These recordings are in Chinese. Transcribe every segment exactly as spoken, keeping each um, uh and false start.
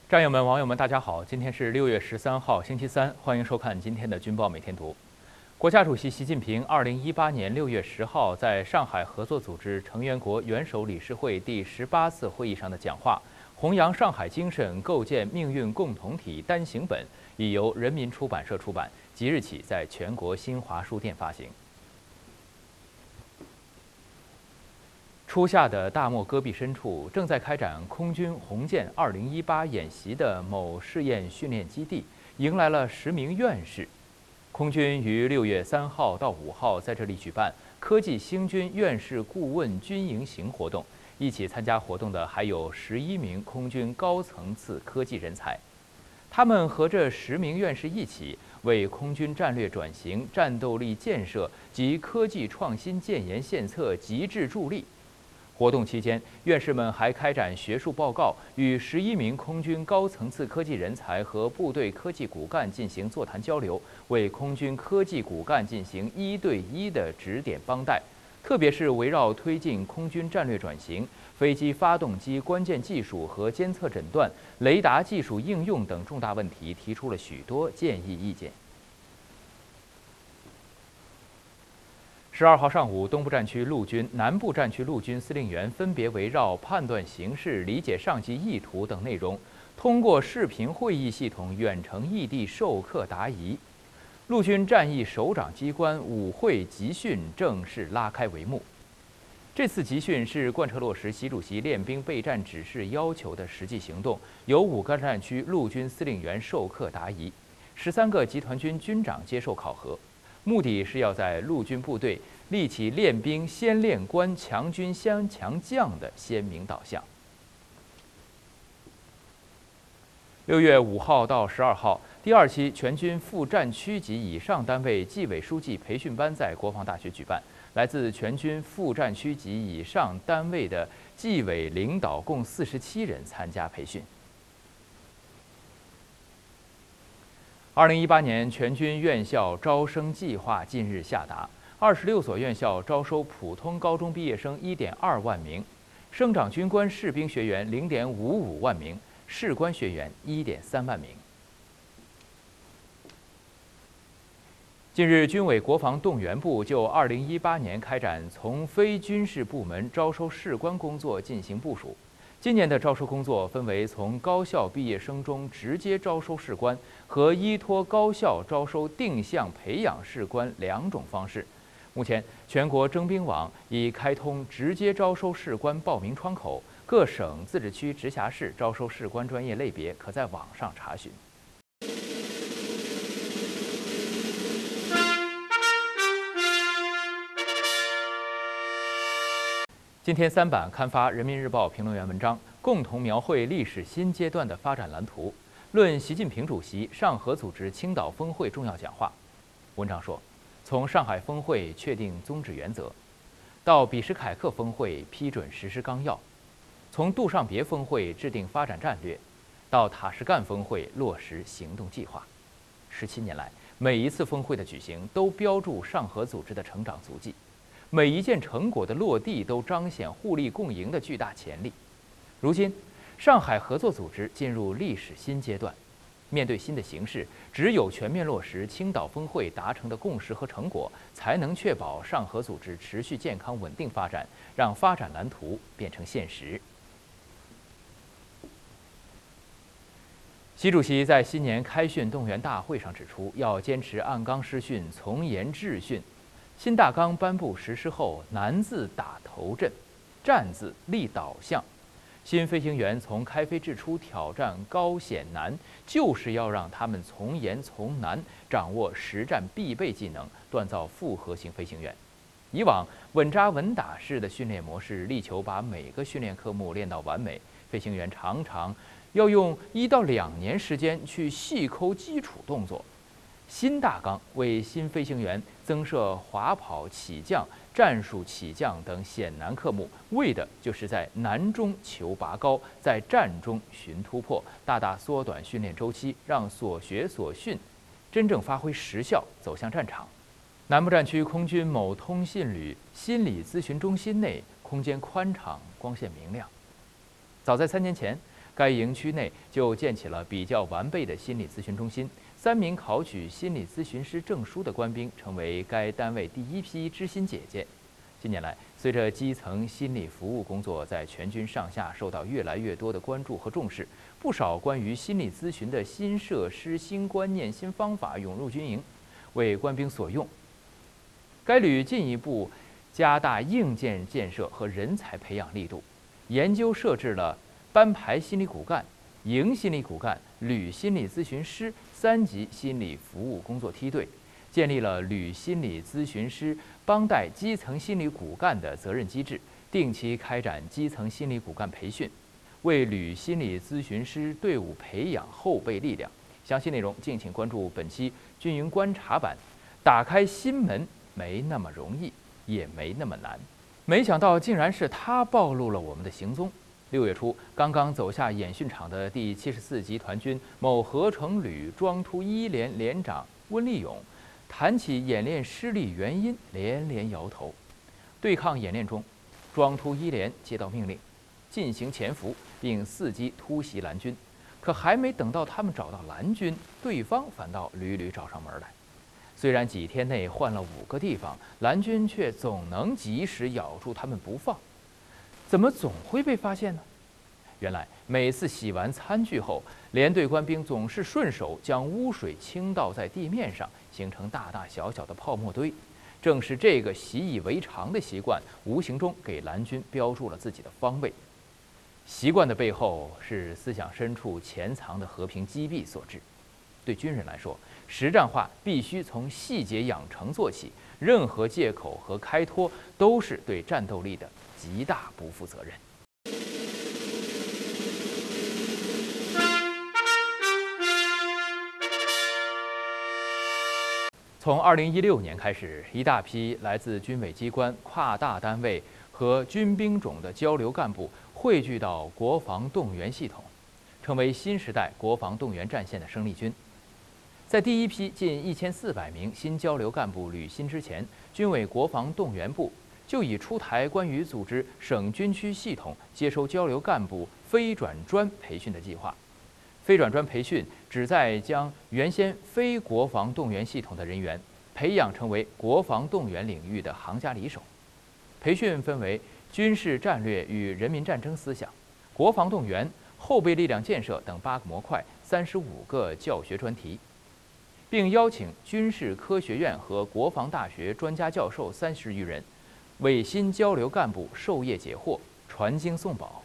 战友们、网友们，大家好！今天是六月十三号，星期三，欢迎收看今天的《军报每天读》。国家主席习近平二零一八年六月十号在上海合作组织成员国元首理事会第十八次会议上的讲话，弘扬上海精神，构建命运共同体单行本，已由人民出版社出版，即日起在全国新华书店发行。初夏的大漠戈壁深处，正在开展空军红箭二零一八演习的某试验训练基地，迎来了十名院士。空军于六月三号到五号在这里举办科技星军院士顾问军营行活动，一起参加活动的还有十一名空军高层次科技人才。他们和这十名院士一起，为空军战略转型、战斗力建设及科技创新建言献策，极致助力。活动期间，院士们还开展学术报告，与十一名空军高层次科技人才和部队科技骨干进行座谈交流，为空军科技骨干进行一对一的指点帮带。特别是围绕推进空军战略转型、飞机发动机关键技术和监测诊断、雷达技术应用等重大问题，提出了许多建议意见。十二号上午，东部战区陆军、南部战区陆军司令员分别围绕判断形势、理解上级意图等内容，通过视频会议系统远程异地授课答疑。陆军战役首长机关五会集训正式拉开帷幕。这次集训是贯彻落实习主席练兵备战指示要求的实际行动，由五个战区陆军司令员授课答疑，十三个集团军军长接受考核。目的是要在陆军部队立起练兵先练官、强军先强将的鲜明导向。六月五号到十二号，第二期全军副战区及以上单位纪委书记培训班在国防大学举办，来自全军副战区及以上单位的纪委领导共四十七人参加培训。二零一八年全军院校招生计划近日下达，二十六所院校招收普通高中毕业生一点二万名，生长军官士兵学员零点五五万名，士官学员一点三万名。近日，军委国防动员部就二零一八年开展从非军事部门招收士官工作进行部署。今年的招收工作分为从高校毕业生中直接招收士官和依托高校招收定向培养士官两种方式。目前，全国征兵网已开通直接招收士官报名窗口，各省、自治区、直辖市招收士官专业类别可在网上查询。今天三版刊发《人民日报》评论员文章，共同描绘历史新阶段的发展蓝图，论习近平主席上合组织青岛峰会重要讲话。文章说，从上海峰会确定宗旨原则，到比什凯克峰会批准实施纲要，从杜尚别峰会制定发展战略，到塔什干峰会落实行动计划。十七年来，每一次峰会的举行都标注上合组织的成长足迹。每一件成果的落地都彰显互利共赢的巨大潜力。如今，上海合作组织进入历史新阶段，面对新的形势，只有全面落实青岛峰会达成的共识和成果，才能确保上合组织持续健康稳定发展，让发展蓝图变成现实。习主席在新年开训动员大会上指出，要坚持按纲施训，从严治训。新大纲颁布实施后，难字打头阵，战字立导向。新飞行员从开飞之初挑战高险难，就是要让他们从严从难，掌握实战必备技能，锻造复合型飞行员。以往稳扎稳打式的训练模式，力求把每个训练科目练到完美，飞行员常常要用一到两年时间去细抠基础动作。新大纲为新飞行员增设滑跑、起降、战术起降等险难科目，为的就是在难中求拔高，在战中寻突破，大大缩短训练周期，让所学所训真正发挥实效，走向战场。南部战区空军某通信旅心理咨询中心内，空间宽敞，光线明亮。早在三年前， 该营区内就建起了比较完备的心理咨询中心。三名考取心理咨询师证书的官兵成为该单位第一批知心姐姐。近年来，随着基层心理服务工作在全军上下受到越来越多的关注和重视，不少关于心理咨询的新设施、新观念、新方法涌入军营，为官兵所用。该旅进一步加大硬件建设和人才培养力度，研究设置了班排心理骨干、营心理骨干、旅心理咨询师三级心理服务工作梯队，建立了旅心理咨询师帮带基层心理骨干的责任机制，定期开展基层心理骨干培训，为旅心理咨询师队伍培养后备力量。详细内容敬请关注本期军营观察版。打开心门没那么容易，也没那么难。没想到竟然是他暴露了我们的行踪。六月初，刚刚走下演训场的第七十四集团军某合成旅庄突一连连长温立勇，谈起演练失利原因，连连摇头。对抗演练中，庄突一连接到命令，进行潜伏，并伺机突袭蓝军。可还没等到他们找到蓝军，对方反倒屡屡找上门来。虽然几天内换了五个地方，蓝军却总能及时咬住他们不放。怎么总会被发现呢？原来每次洗完餐具后，连队官兵总是顺手将污水倾倒在地面上，形成大大小小的泡沫堆。正是这个习以为常的习惯，无形中给蓝军标注了自己的方位。习惯的背后是思想深处潜藏的和平积弊所致。对军人来说，实战化必须从细节养成做起，任何借口和开脱都是对战斗力的极大不负责任。从二零一六年开始，一大批来自军委机关、跨大单位和军兵种的交流干部汇聚到国防动员系统，成为新时代国防动员战线的生力军。在第一批近一千四百名新交流干部履新之前，军委国防动员部就已出台关于组织省军区系统接收交流干部非转专培训的计划。非转专培训旨在将原先非国防动员系统的人员培养成为国防动员领域的行家里手。培训分为军事战略与人民战争思想、国防动员、后备力量建设等八个模块、三十五个教学专题，并邀请军事科学院和国防大学专家教授三十余人，为新交流干部授业解惑、传经送宝。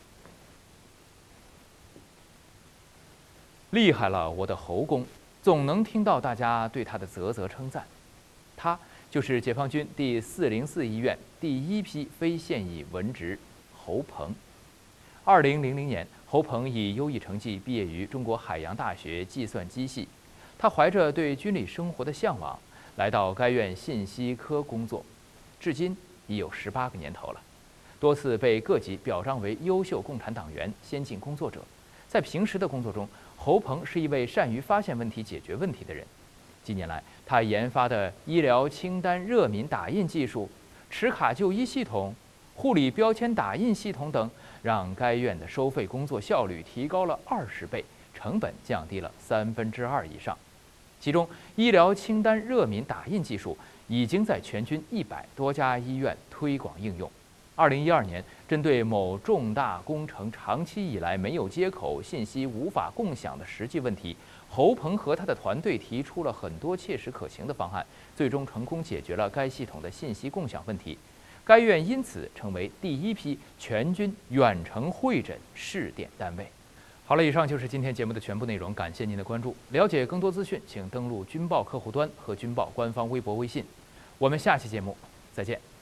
厉害了，我的侯公！总能听到大家对他的啧啧称赞。他就是解放军第四零四医院第一批非现役文职侯鹏。二零零零年，侯鹏以优异成绩毕业于中国海洋大学计算机系。他怀着对军旅生活的向往，来到该院信息科工作，至今已有十八个年头了。多次被各级表彰为优秀共产党员、先进工作者。在平时的工作中，侯鹏是一位善于发现问题、解决问题的人。近年来，他研发的医疗清单热敏打印技术、持卡就医系统、护理标签打印系统等，让该院的收费工作效率提高了二十倍，成本降低了三分之二以上。其中，医疗清单热敏打印技术已经在全军一百多家医院推广应用。二零一二年，针对某重大工程长期以来没有接口、信息无法共享的实际问题，侯鹏和他的团队提出了很多切实可行的方案，最终成功解决了该系统的信息共享问题。该院因此成为第一批全军远程会诊试点单位。好了，以上就是今天节目的全部内容，感谢您的关注。了解更多资讯，请登录军报客户端和军报官方微博、微信。我们下期节目再见。